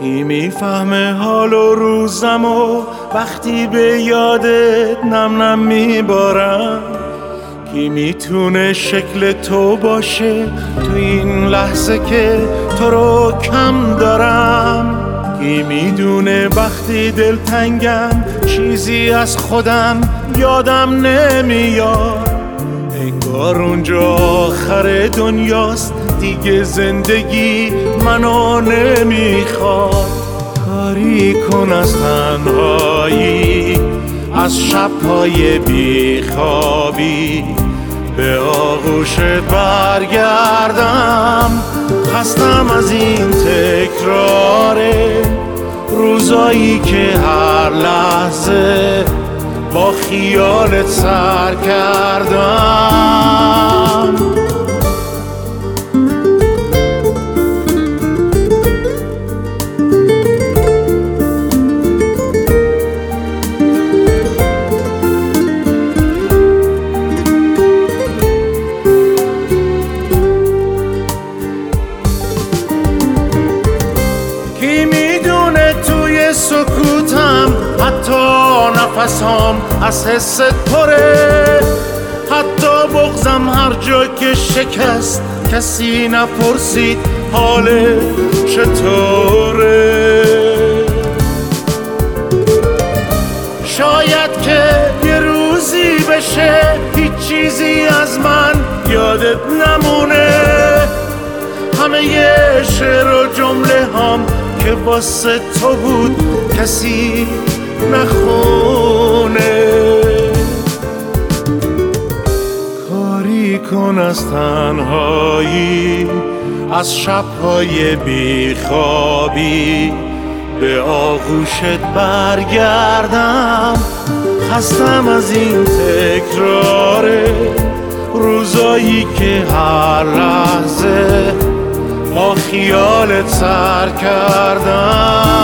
کی میفهمه حال و روزم و وقتی به یادت نم نم میبارم؟ کی میتونه شکل تو باشه تو این لحظه که تو رو کم دارم؟ کی میدونه وقتی دلتنگم چیزی از خودم یادم نمیاد؟ انگار اونجا آخر دنیاست دیگه زندگی منو نمیخواد. کاری کن از تنهایی، از شب‌های بیخوابی به آغوشت برگردم. خستم از این تکرار روزایی که هر لحظه با خیالت سر کردم. کی میدونه توی سکوتم حتی نفسام از حست پره؟ حتی بغضم هر جا که شکست کسی نپرسید حال چطوره؟ شاید که یه روزی بشه هیچ چیزی از من یادت نمونه. همه یه شعر و جمله هم که واسه تو بود کسی نخونه. کاری کن از تنهایی، از شب‌های بیخوابی به آغوشت برگردم. خستم از این تکرار روزایی که هر لحظه با خیالت سر کردم.